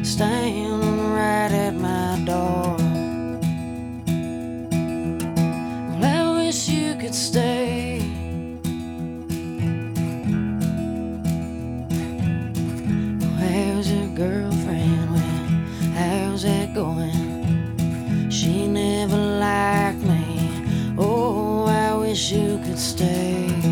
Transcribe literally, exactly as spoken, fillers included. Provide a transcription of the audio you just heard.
standing right at my door. Well, I wish you could stay. Where's your girlfriend? Well, how's that going? She never liked me. Oh, I wish you could stay.